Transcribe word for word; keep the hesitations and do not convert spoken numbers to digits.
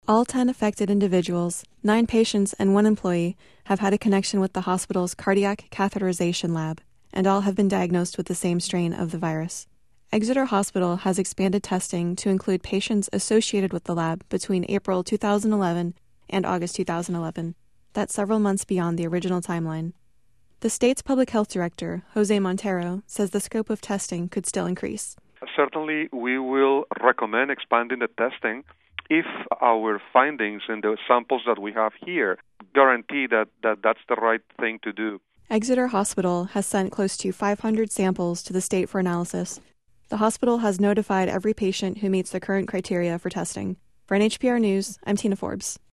All ten affected individuals, nine patients and one employee, have had a connection with the hospital's cardiac catheterization lab, and all have been diagnosed with the same strain of the virus. Exeter Hospital has expanded testing to include patients associated with the lab between April two thousand eleven and August two thousand eleven. That's several months beyond the original timeline. The state's public health director, Jose Montero, says the scope of testing could still increase. Certainly, we will recommend expanding the testing if our findings in the samples that we have here guarantee that, that that's the right thing to do. Exeter Hospital has sent close to five hundred samples to the state for analysis. The hospital has notified every patient who meets the current criteria for testing. For N H P R News, I'm Tina Forbes.